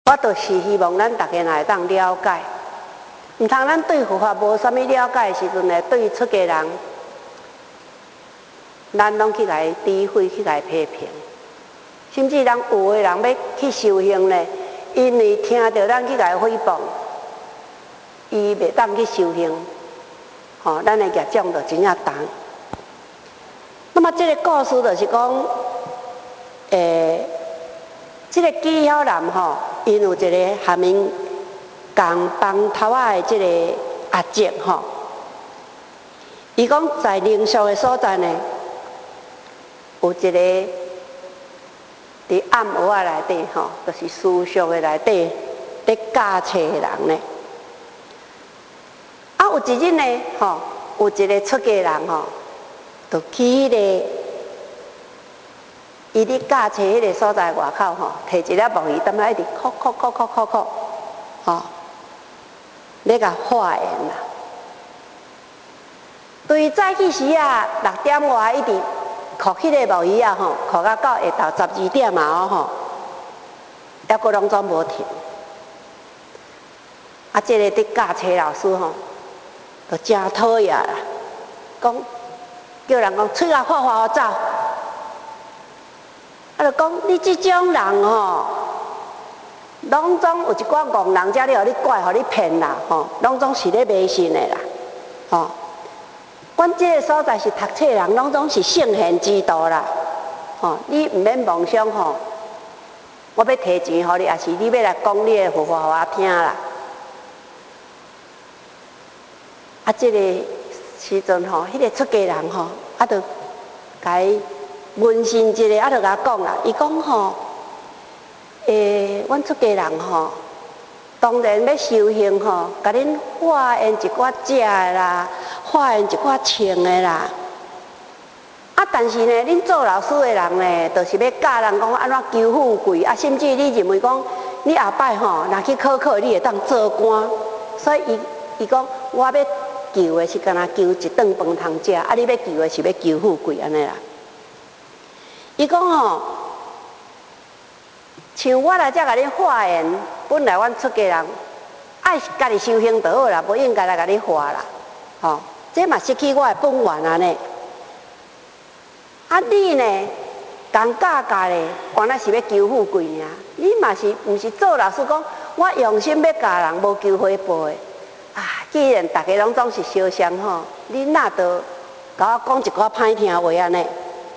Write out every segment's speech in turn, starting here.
我就是希望咱大家若会当了解，毋通咱对佛法无啥物了解的时阵呢，对出家人，咱拢去来诋毁，去来批评，甚至人有的人要去修行呢，因为听到咱去来诽谤，伊袂当去修行，咱的业障就真正重。那么这个故事就是讲，这个纪晓岚因有一个下面共帮头仔的这个阿姐伊讲在灵俗的所在呢，有一个伫暗盒仔内底就是思想的内底咧教册的人呢。有一日呢，有一个出家人就去迄个伊咧教册迄个所在外口摕一粒木鱼，踮咧一直哭，咧甲化缘啦。对早起时啊6点外一直哭迄个木鱼哭到下昼12点还阁拢总无停。这个伫教册老师就真讨厌啦，讲叫人讲出来发互走。就讲你这种人拢总有一寡戆人遮咧，互你拐，互你骗啦，拢总是咧迷信的啦，阮这个所在是读册人，拢总是圣贤之道啦，你毋免妄想我要提钱互你，也是你要来讲你的佛法互我听啦。这个时阵迄个出家人就甲伊问讯一下，就甲我讲啦，伊讲阮出家人当然要修行甲恁化缘一寡食的啦，化缘一寡穿的啦。但是呢，恁做老师的人呢，就是要教人讲安怎求富贵，甚至你认为讲你后摆若去考，你会当做官，所以伊讲我要求的是干那求一顿饭通食，你要求的是要求富贵安尼啦。伊讲像我来遮甲你化缘，本来阮出家人爱家己修行就好啦，无应该来甲你化啦，这嘛失去我的本源安尼。你呢，讲教的，原来是要求富贵尔，你嘛是毋是做老师讲，我用心要教人，无求回报的。既然大家拢总是相像你哪得甲我讲一寡歹听话安尼？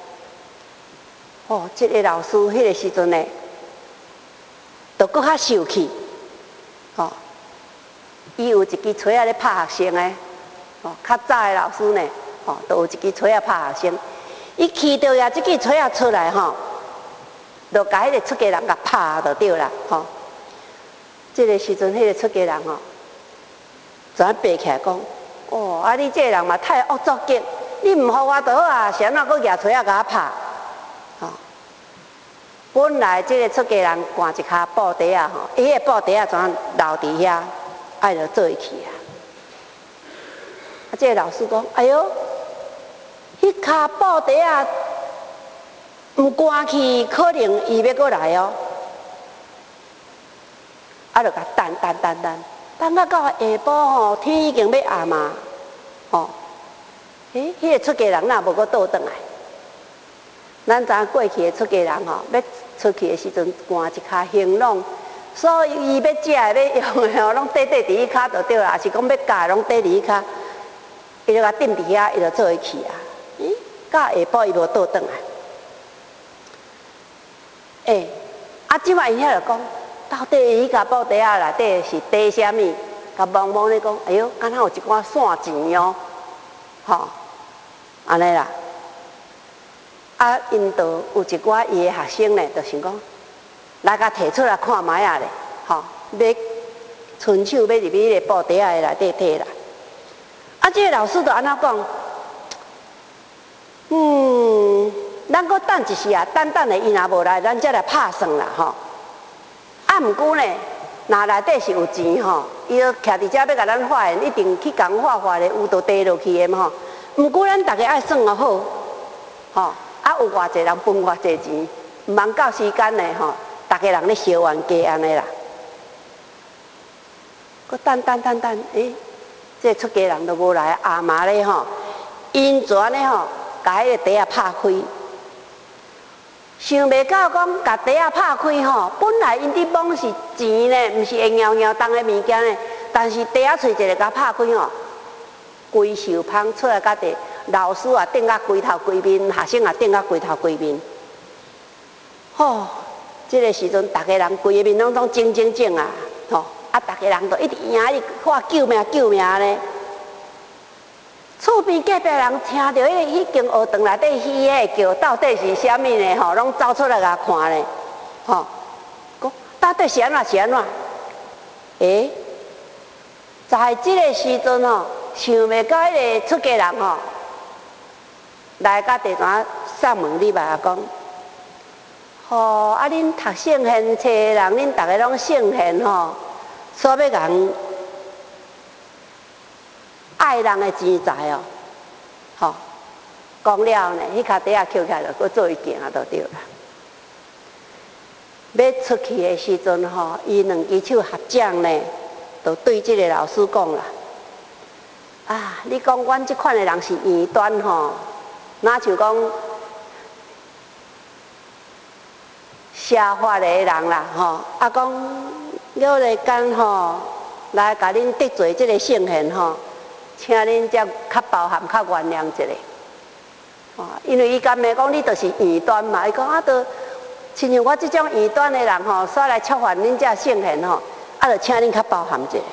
这个老师迄个时阵呢，就搁较受气，伊有一支锤咧拍学生的，较早的老师呢，都有一支锤拍学生，伊气到呀，这支锤出来就甲迄个出家人甲拍就对啦，这个时阵迄个出家人怎爬起来讲？你这个人嘛太恶作剧，你唔互我就好啊，是安怎搁举锤甲我拍？本来这个出家人挂一骹布袋伊迄个布袋怎留伫遐，爱就做去啊。这个老师讲：哎哟，迄骹布袋唔关去，可能伊要过来哦。就甲等到下晡天已经要暗啊，迄个出家人哪无阁倒转来？咱知影过去的出家人要出去的时阵，换一骹行囊，所以伊要食的、要用的拢缀伫伊骹就对啦，也是讲要教的拢缀伫伊骹，伊就甲踮伫遐，伊就做去啊。到下晡伊无倒转来。即摆伊遐就讲。到底伊甲布袋内底是底啥物？甲茫咧讲，哎哟，敢若有一寡散钱哦，安尼啦。因就有一寡伊的学生呢，就想讲，来甲摕出来看卖啊咧，要伸手要入去迄个布袋的内底摕啦。这个老师就安怎讲？咱搁等一时啊，等的伊若无来，咱才来拍算啦，毋过呢，若内底是有钱伊就徛伫遮要甲咱化缘，一定去共化咧，有就地落去的嘛毋过咱大家爱算好，有偌济人分偌济钱，毋通到时间呢大家人咧烧冤家安尼啦， 佫等，这出家人都无来，阿嬷咧吼，因全咧吼，甲迄个袋仔拍开，想袂到讲甲袋仔拍开吼，本来因伫摸是钱咧，毋是会摇摇动的物件咧，但是袋仔找一个甲拍开吼，规袖芳出来甲地，老师也顶甲规头规面，学生也顶甲规头规面，吼，这个时阵，逐个人规个面拢肿肿肿啊，吼。啊！逐个人都一直赢，一直喊救命救命咧。厝边隔壁人听到迄间学堂内底鱼个叫，到底是啥物呢？吼，拢走出来甲看咧，吼，讲到底是安怎是安怎？在即个时阵吼，想袂到迄个出家人吼，来甲地段上门礼拜讲，吼啊！恁读圣贤册的人，恁逐个拢圣贤吼。所要人爱人的钱财哦，吼，讲了呢，迄脚底下捡起来就搁做一件就对啦。要出去的时阵吼，伊两只手合掌呢，就对这个老师讲啦：啊，你讲阮这款的人是异端吼，哪像讲社法的人啦吼，啊讲。了日间吼，来甲恁得罪这个圣贤吼，请恁才较包涵、较原谅一下。哦，因为伊甘会讲你就是异端嘛，伊讲啊，都亲像我这种异端的人吼，煞来触犯恁这圣贤吼，啊，就请恁较包涵一下。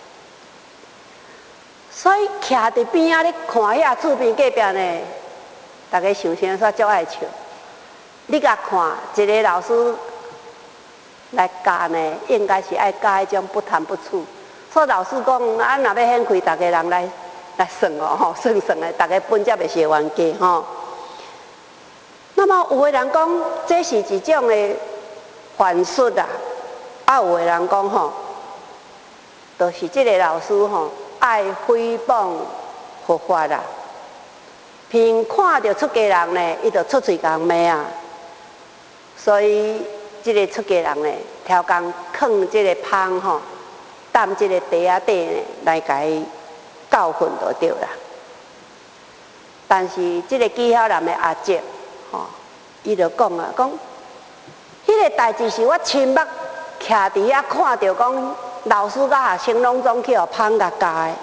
所以徛伫边仔咧看遐厝边隔壁呢，大家想声煞足爱笑。你甲看一个老师。来教呢，应该是爱教迄种不贪不醋。所以老师讲，啊，若要显开，大家人来算哦，吼，算的，大家本才袂是冤家吼。那么有的人讲，这是一种的幻术啊，啊，有的人讲吼，就是这个老师吼，爱诽谤佛法啦。凭看到出家人呢，伊就出嘴讲骂啊，所以。这个出家人呢，超工放这个芳吼，担这个袋仔底呢，来甲伊教训就对啦。但是这个纪晓岚的阿姐吼，伊就讲啊，讲迄个代志是我亲目徛伫遐看到，讲老师甲学生拢总去互芳甲教的。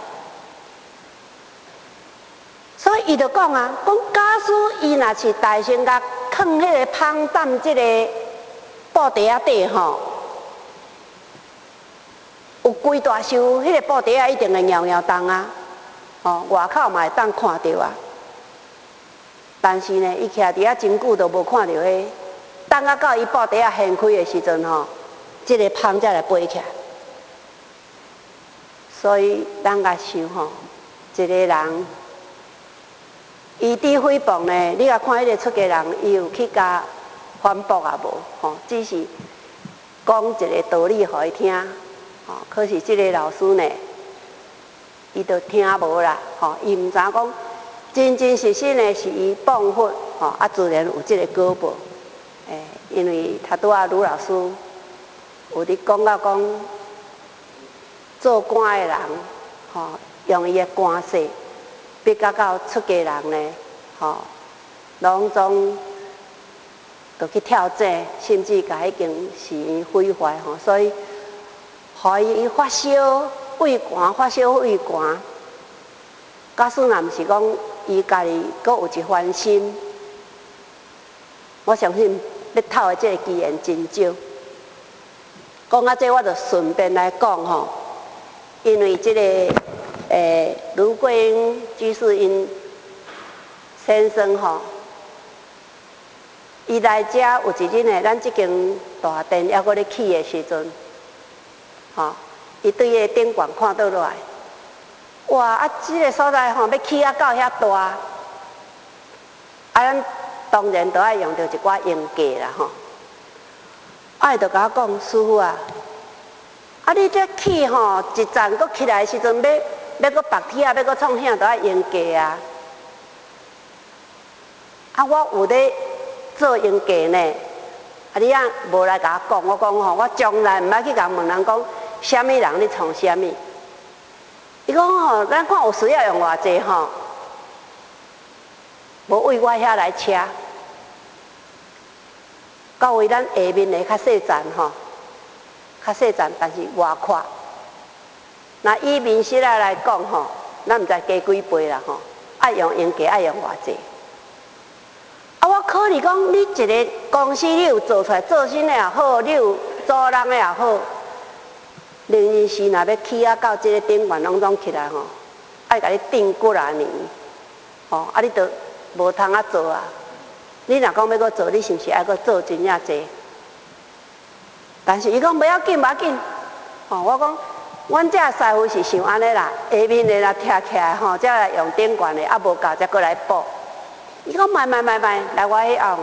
所以伊就讲啊，讲假使伊若是大声甲放迄个芳担这个。布袋仔底吼，有规大箱，迄个布袋仔一定会摇摇动啊，吼，外口嘛会当看到啊。但是呢，伊徛伫遐真久都无看到迄，等啊到伊布袋仔掀开的时阵吼，这个芳才来飞起来。所以咱甲想吼，一个人伊伫诽谤呢，你甲看迄个出家人，伊有去甲。反驳也无，吼，只是讲一个道理互伊听，吼。可是这个老师呢，伊就听无啦，吼，伊毋知讲真真实实呢是伊谤佛，吼，啊自然有这个果报，因为他拄啊吕老师有伫讲到讲，做官的人，吼，用伊的官势，逼到出家人呢，吼，拢总。就去挑战，甚至甲迄件事因毁坏吼，所以，互伊发烧畏寒，发烧畏寒。假使若毋是讲伊家己阁有一番心，我相信要透的这个机缘真少。讲到这，我就顺便来讲吼，因为这个卢桂英居士因先生吼。伊来遮有一日呢，咱即间大殿还阁咧起的时阵，吼，伊对迄个顶管看倒落来，哇！啊，即个所在吼要起啊到遐大，啊，咱当然都爱用到一寡用价啦吼。啊，伊就甲我讲，师傅啊，啊，你这起吼一站阁起来的时阵，要阁白铁啊，要阁创啥都爱用价啊。啊，我有咧。做用价呢？啊，你无来甲我讲，我讲吼，我从来毋捌去甲问人讲，啥物人咧创啥物？ 伊讲吼，咱看有需要用偌济吼，无为我遐来车，到位咱下面的较细站吼，较细站，但是外宽。那以面食仔来讲吼，咱毋知加几倍啦吼，爱用用价爱用偌济。啊，我考虑讲，你一个公司你有做出来，做新的也好，你有做人的也好，零零时若要起啊到这个顶悬拢起来吼，爱甲你定几啊年，吼，啊你都无通啊做啊。你若讲要搁做，你是毋是爱搁做真正济？但是伊讲不要紧，不要紧，吼，我讲。阮这师傅是想安尼啦，下面的若拆起来吼，才来用顶悬的，啊无够才过来补。伊讲卖，来我迄后。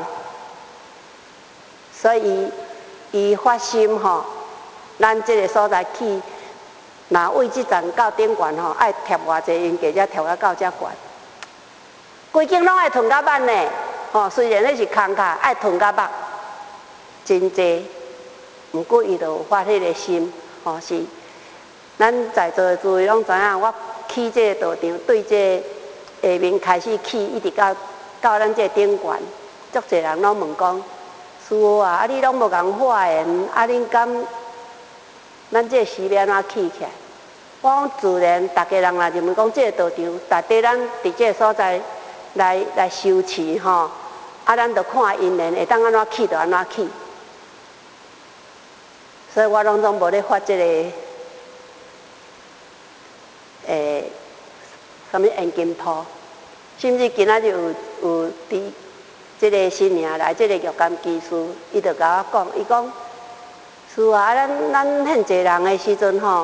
所以伊发心吼，咱这个所在起，若为即站到顶悬吼，爱贴偌济因价，才贴啊到遮悬。规间拢爱囤甲板呢，吼，虽然迄是空卡，爱囤甲板，真济。毋过伊就有发迄个心，吼是。咱在座的诸位拢知影，我起这个道场，对这下面开始起，一直到咱这顶悬，足侪人拢问讲，师父啊，啊你拢无共化缘，啊恁敢咱这时要安怎起起来？我讲自然，大家人来认为讲这个道场，大家咱伫这个所在来修持吼，啊咱着看因缘，会当安怎起就安怎起。所以我拢无咧发这个。什么现金图，甚至今仔日有伫即个新娘来，即个玉监技师，伊就甲我讲，伊讲，是啊，咱现济人的时阵吼，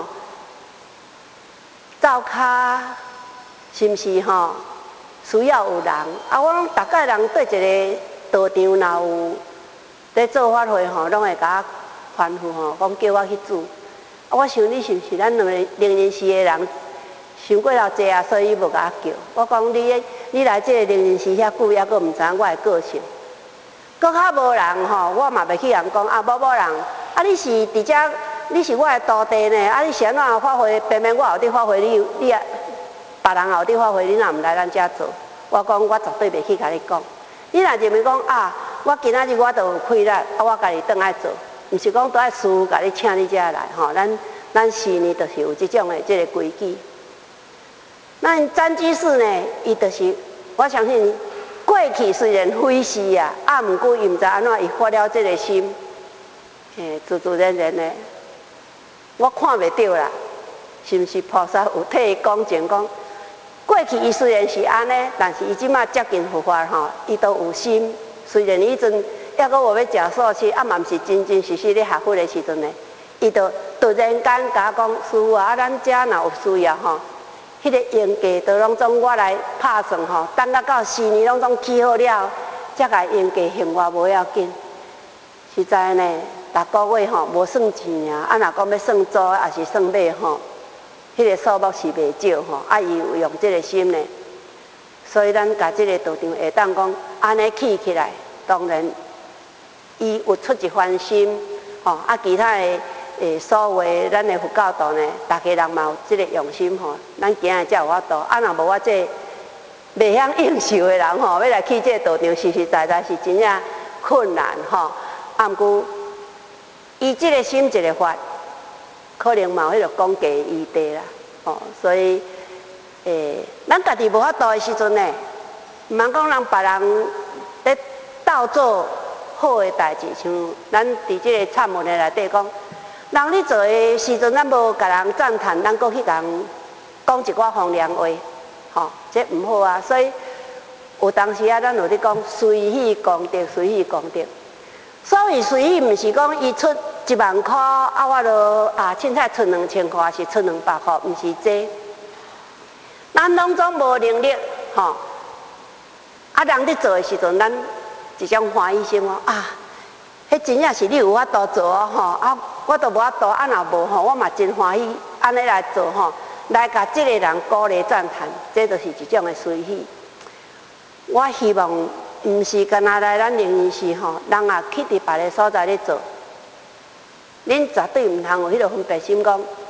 灶骹是毋是吼需要有人？啊，我讲，大概人对一个道场若有咧做法会吼，拢会甲我吩咐吼，讲叫我去煮。啊，我想你是毋是咱零时的人？想过了济啊，所以无甲我叫。我讲你来这个零零时遐久，还阁毋知影我的个性。搁较无人吼，我嘛袂去人讲啊，某人，啊你是伫遮，你是我的徒弟呢，啊你是安怎发挥？偏偏我后底发挥，你啊，别人后底发挥，你若毋来咱遮做，我讲我绝对袂去甲你讲。你若认为讲啊，我今仔日我就有气力，啊我家己倒来做，毋是讲都爱师傅甲你请你遮来吼，咱4年就是有即种的即个规矩。咱占居士呢，伊就是我相信过去虽然非是啊，啊，毋过伊毋知安怎伊发了这个心，自然的，我看袂到啦，是毋是菩萨有替伊讲情讲？过去伊虽然是安尼，但是伊即马接近佛法吼，伊都有心。虽然伊阵还阁无要食素食，啊，嘛毋是真真实实咧学佛的时阵呢，伊就突然间甲我讲，师父啊，咱遮若有需要吼。迄个用价都拢总我来拍算吼，等到4年拢总起好了，才甲用价还我无要紧。实在呢，逐个月吼无算钱尔，啊若讲要算租还是算买吼，迄个数目是袂少吼。啊，伊有用这个心呢，所以咱甲这个道场会当讲安尼起来，当然伊有出一番心吼，啊其他的。所谓咱的佛教徒呢，大家人嘛有即个用心吼，咱今日才有法度。啊，若无我这袂晓应受的人吼，要来去这个道场，实实在在是真正困难吼。啊，毋过伊即个心一个法，可能嘛有迄个讲价余地啦。吼，所以咱家己无法度的时阵呢，毋通讲人别人咧斗做好的代志，像咱伫即个忏文的内底讲。人咧做的时阵，咱无甲人赞叹，咱搁去甲人讲一寡风凉话，吼，这毋好啊。所以有当时啊，咱有咧讲随喜功德，随喜功德。所谓随喜，毋是讲伊出10000块，啊，我就啊凊彩出2000块，是出200块，毋是这。咱拢总无能力，吼，啊，人咧做的时阵，咱一种欢喜心哦啊。迄真正是你有法度做哦吼，啊，我都无法度，啊若无吼，我嘛真欢喜安尼来做吼，来甲即个人鼓励赞叹，这就是一种的随喜。我希望毋是干那来咱灵寺吼，人也去伫别个所在咧做，恁绝对毋通有迄个分别心讲，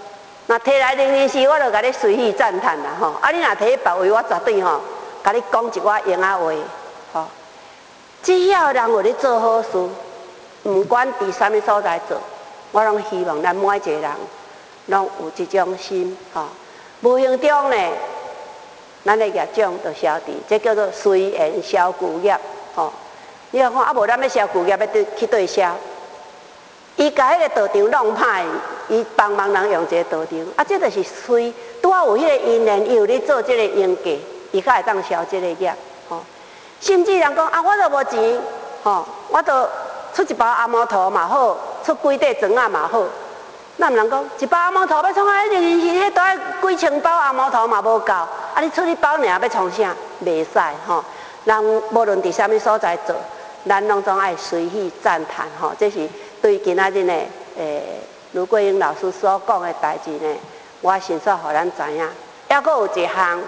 那摕来零零时，我就甲你随意赞叹啦吼。啊，你若摕去别位，我绝对吼，甲你讲一寡闲仔话吼。只要人有咧做好事，毋管伫啥物所在做，我拢希望咱每一个人拢有即种心吼。无形中呢，咱的业障就消除，这叫做随缘消旧业吼。你看，啊无咱要消旧业，要去对消。伊甲迄个道场弄歹，伊帮忙人用一个道场，啊，这就是随拄好有迄个因缘，伊有咧做这个因果，伊才会当消这个业吼。甚至人讲啊，我都无钱吼，我都出一包阿毛头嘛好，出几块砖仔嘛好。咱人讲一包阿毛头要创啊？迄是迄带几千包阿毛头嘛无够，啊，你出一包尔要创啥？袂使吼。人无论伫啥物所在做，咱拢总爱随喜赞叹吼，这是。对今仔日呢，卢桂英老师所讲的代志呢，我先说互咱知影。还佫有一项，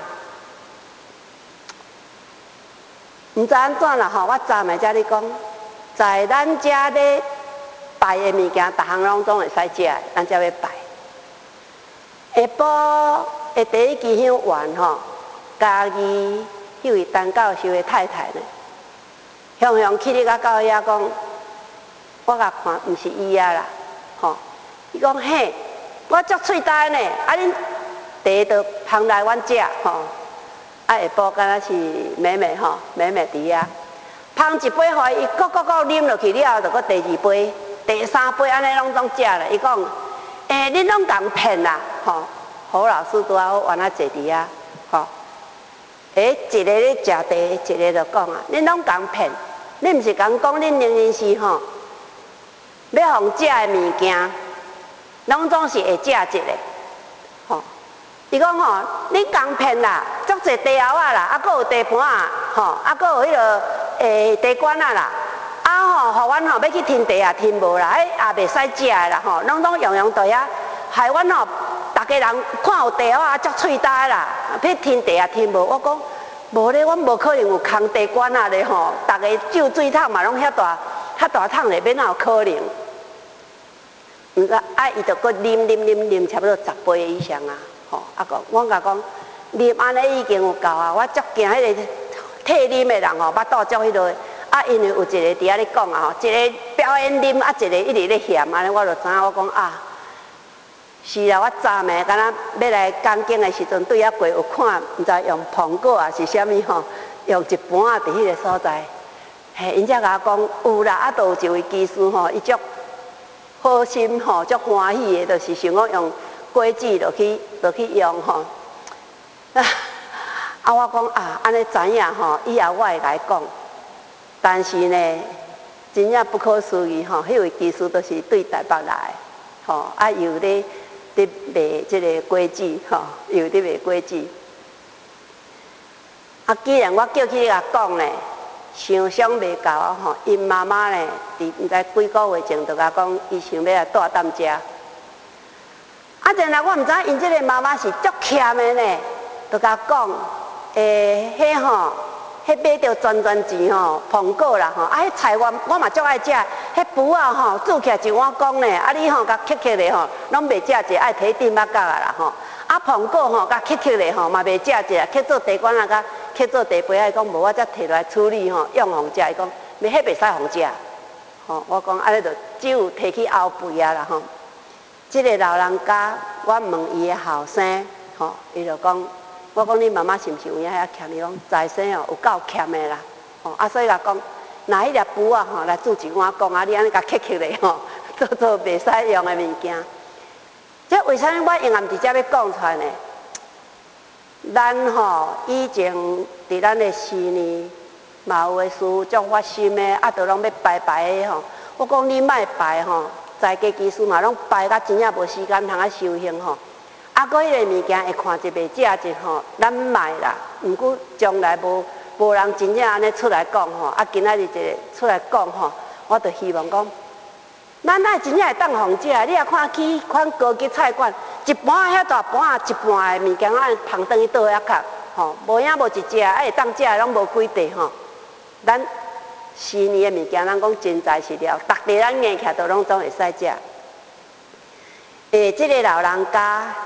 毋知安怎啦吼，我昨暝才咧讲，在咱遮咧拜的物件，逐项拢总会使食的，咱才要拜。下晡的第一支香完吼，家己迄位陈教授的太太呢，向向去咧到遐讲。我甲看，毋是伊啊啦，吼！伊讲嘿，我足喙呆呢，啊恁茶都捧来阮食，吼！啊下晡敢若是妹妹吼，妹妹伫遐，捧一杯互伊，咕咕咕啉落去了后，就搁第二杯、第三杯，安尼拢总食咧。伊讲，恁拢共骗啦，吼！何老师拄好原来坐伫遐，吼！一个咧食茶，一个就讲啊，恁拢共骗，恁毋是共讲恁零零时吼？要互食的物件，拢总是会食一个，吼。伊讲吼，你共骗啦，足侪茶喉仔啦，啊，佫有茶盘啊，吼，啊，佫有迄个茶管啊啦，啊吼，互阮吼要去听茶也听无啦，迄也袂使食的啦，吼，拢用用在遐，害阮吼，逐个人看有茶喉啊，足喙呆啦，要听茶也听无。我讲无咧，阮无可能有空茶管啊咧吼，逐个酒水桶嘛拢遐大桶咧，免哪有可能？毋过啊，伊就搁啉，差不多10杯以上啊，吼！啊讲，我甲讲，啉安尼已经有够啊！我足惊迄个替啉的人吼，巴肚足迄落。啊，因为有一个伫遐咧讲啊，吼，一个表演啉，啊，一个一直咧嫌安尼，我就知影，我讲啊，是啊，我昨暝敢若要来讲经的时阵，对遐过有看，毋知用苹果啊是啥物吼，用一盘啊伫迄个所在。嘿，因才甲我讲有啦，啊，都有一位技师吼，伊足好心吼，足欢喜的，就是想讲用果子落去用吼。啊，我讲啊，安尼知影吼，以后我会来讲。但是呢，真正不可思议吼，迄位技师都是对台北来，吼，啊，又咧卖即个果子吼，又咧卖果子。啊，既然我叫去甲讲呢。想想袂够啊吼！因妈妈呢，伫毋知几个月前就甲讲，伊想要来住踮遮。啊，原来我毋知因即个妈妈是足欠的呢，就甲讲，迄吼，迄买着全钱吼，苹果啦吼，啊，迄菜我嘛足爱食，迄脯啊吼，煮起来一碗公呢，啊，你吼甲切切咧吼，拢袂食者，爱摕顶仔角啊啦吼，啊，苹果吼甲切切咧吼，嘛袂食者，切做茶管啊甲。去做茶杯，伊讲无，我才摕来处理吼，用互食。伊讲，迄袂使互食。吼，我讲安尼就只有摕去后背啊啦吼。即个老人家，我问伊的后生，吼，伊就讲，我讲你妈妈是毋是有影遐欠？伊讲财生哦，有够欠的啦。吼，啊，所以甲讲，拿迄粒脯啊吼来煮一碗公啊，你安尼甲切咧吼，做袂使用的物件。这为啥我永暗伫遮要讲出来呢？咱吼以前伫咱的4年，嘛有诶事足发心的，啊，都拢要拜的吼。我讲你莫拜吼，在家技师嘛拢拜甲真正无时间通啊修行吼。啊，搁迄个物件会看一袂食一吼，咱莫啦。毋过将来无人真正安尼出来讲吼，啊，今仔日一个出来讲吼，我就希望讲。咱爱真正会当互食，你也看去款高级菜馆，一盘遐大盘啊，一盘的物件啊，捧倒去倒遐卡，吼，无影无一只，会当食的拢无几块吼。咱4年的物件，咱讲真材实料，逐地咱硬起来都拢总会使食。即个老人家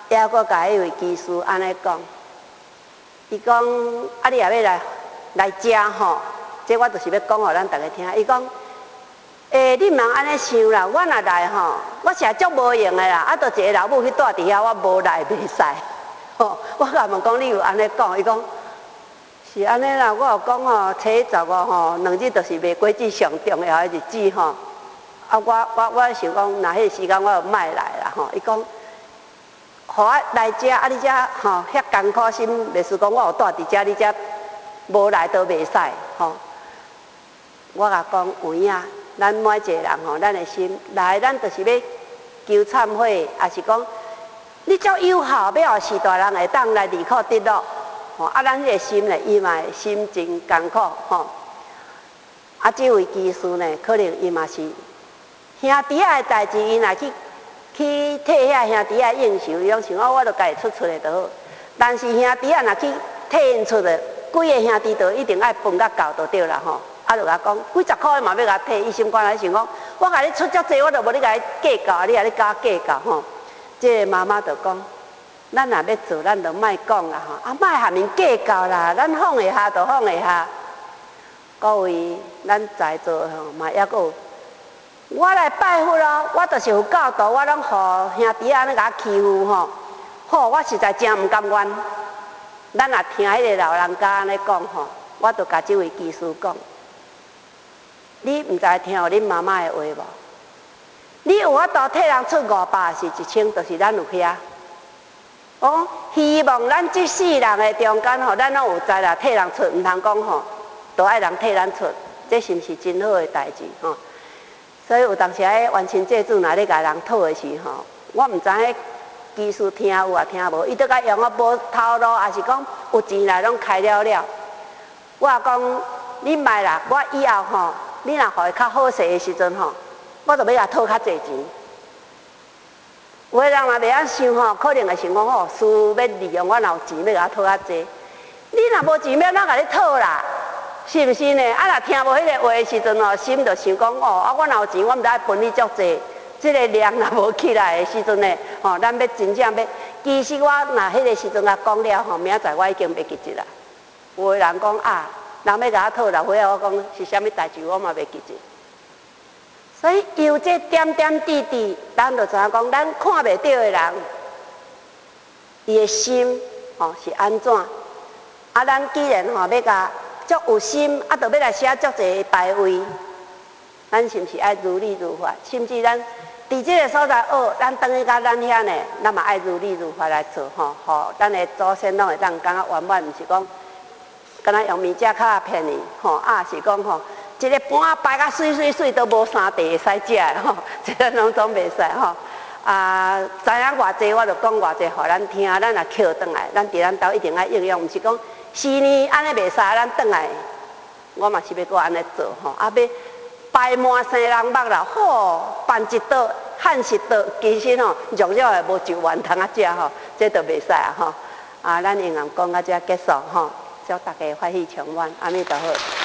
也阁甲迄位技师安尼讲，伊讲啊，你也要来遮吼，这我就是要讲互咱大家听。伊讲，你毋通安尼想啦，我若来吼，我是足无用的啦，啊，就一个老母去住伫遐，我无来袂使。吼，我甲问讲，你有安尼讲？伊讲是安尼啦，我有讲吼，7/15吼，2日就是卖果子上重要的日子吼。啊，我想讲，若迄个时间我就莫来啦吼。伊讲。互我来遮，啊！你遮吼遐艰苦心，袂是讲我有住伫遮，你遮无来都袂使吼。我甲讲有影，咱每一个人吼，咱的心来，咱就是要求忏悔，也是讲你足有效，要互是大人会当来离苦得乐吼。啊，咱迄个心呢，伊嘛会心真艰苦吼。啊，这位技师呢，可能伊嘛是兄弟仔的代志，伊若去替遐兄弟仔应酬，伊拢想我著家己出的就好。但是兄弟仔若去替因出的，几个兄弟就一定爱分甲够就对啦吼。啊，就甲讲几十块嘛要甲替，伊心肝内想讲，我甲你出遮济，我著无你甲你计较，你甲你加计较吼。这个妈妈就讲，咱若要做，咱著莫讲啦吼，啊莫下面计较啦，咱放下下就放下下。各位，咱在座吼嘛，抑阁有。我来拜佛咯，我就是有教导，我拢互兄弟安尼甲我欺负吼，好，我实在真毋甘愿。咱若听迄个老人家安尼讲吼，我就甲这位技师讲，你毋知听有恁妈妈的话无？你有法度替人出500是1000，就是咱有遐。哦，希望咱这世人的中间吼，咱拢有在啦替人出，毋通讲吼，都爱人替咱出，这是毋是真好的代志吼？所以有当时喺完成祭祖，若咧甲人讨的时吼，我毋知迄技术听有啊听无，伊都甲用我无头路，也是讲有钱来拢开了了。我讲你莫啦，我以后吼，你若互伊较好势的时阵吼，我就要甲讨较济钱。有的人若袂晓想吼，可能会想讲吼，事要利用我若有钱要甲讨较济。你若无钱要哪甲你讨啦？是毋是呢？啊，若听无迄个话的时阵哦，心就想讲哦，啊，我若有钱，我毋知爱分你足济。即个量若无起来的时阵呢，吼，咱要真正要，其实我若迄个时阵甲讲了吼，明仔载我已经袂记得啦。有的人讲啊，人要甲我讨老伙仔，我讲是啥物代志，我嘛袂记得。所以有这点点滴滴，咱就知影讲，咱看袂到的人，伊的心吼是安怎？啊，咱既然吼要甲足有心，啊，就要来写足侪牌位，咱是毋是爱如理如法？甚至咱伫即个所在学，咱等于甲咱遐呢，咱嘛爱如理如法来做吼，吼，咱的祖先拢会当感觉圆满，毋是讲，敢若用面遮卡骗伊，吼，啊是讲吼，一个盘摆甲水水水都无三地会使食的吼，这咱拢总袂使吼。啊，知影偌济，我就讲偌济，互咱听，咱若捡转来，咱伫咱兜一定爱应用，毋是讲。是呢，安尼袂使，咱转来，我嘛是要搁安尼做吼，啊要摆满生人目啦，好办一道汉一道，其实吼弱弱的无就完通啊食吼，这都袂使啊吼，啊咱应用讲到遮结束吼，祝大家法喜充满，阿弥陀佛。